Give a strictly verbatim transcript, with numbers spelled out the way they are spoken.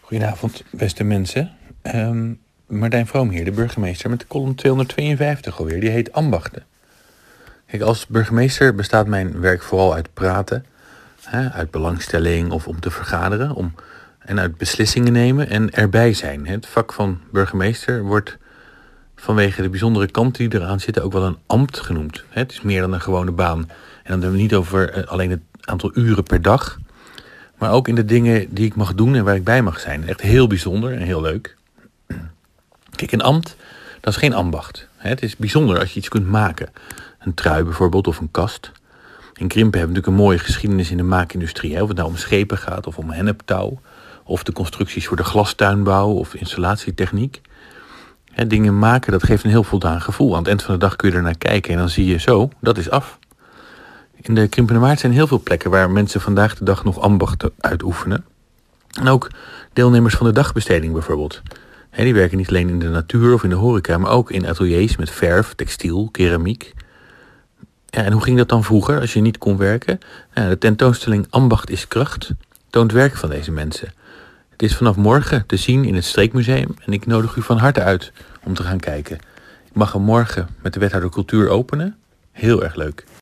Goedenavond, beste mensen. Um, Martijn Vroom hier, de burgemeester, met de column tweehonderdtweeënvijftig alweer. Die heet Ambachten. Kijk, als burgemeester bestaat mijn werk vooral uit praten. Hè, uit belangstelling of om te vergaderen. Om, en uit beslissingen nemen en erbij zijn. Het vak van burgemeester wordt vanwege de bijzondere kanten die eraan zitten ook wel een ambt genoemd. Het is meer dan een gewone baan. En dan hebben we het niet over alleen het aantal uren per dag, maar ook in de dingen die ik mag doen en waar ik bij mag zijn. Echt heel bijzonder en heel leuk. Kijk, een ambt, dat is geen ambacht. Het is bijzonder als je iets kunt maken. Een trui bijvoorbeeld of een kast. In Krimpen hebben we natuurlijk een mooie geschiedenis in de maakindustrie. Of het nou om schepen gaat of om henneptouw. Of de constructies voor de glastuinbouw of installatietechniek. Dingen maken, dat geeft een heel voldaan gevoel. Aan het eind van de dag kun je er naar kijken en dan zie je zo, dat is af. In de Krimpenerwaard zijn heel veel plekken waar mensen vandaag de dag nog ambachten uitoefenen. En ook deelnemers van de dagbesteding bijvoorbeeld. He, die werken niet alleen in de natuur of in de horeca, maar ook in ateliers met verf, textiel, keramiek. Ja, en hoe ging dat dan vroeger als je niet kon werken? Ja, de tentoonstelling Ambacht is kracht toont werk van deze mensen. Het is vanaf morgen te zien in het Streekmuseum en ik nodig u van harte uit om te gaan kijken. Ik mag hem morgen met de wethouder cultuur openen. Heel erg leuk.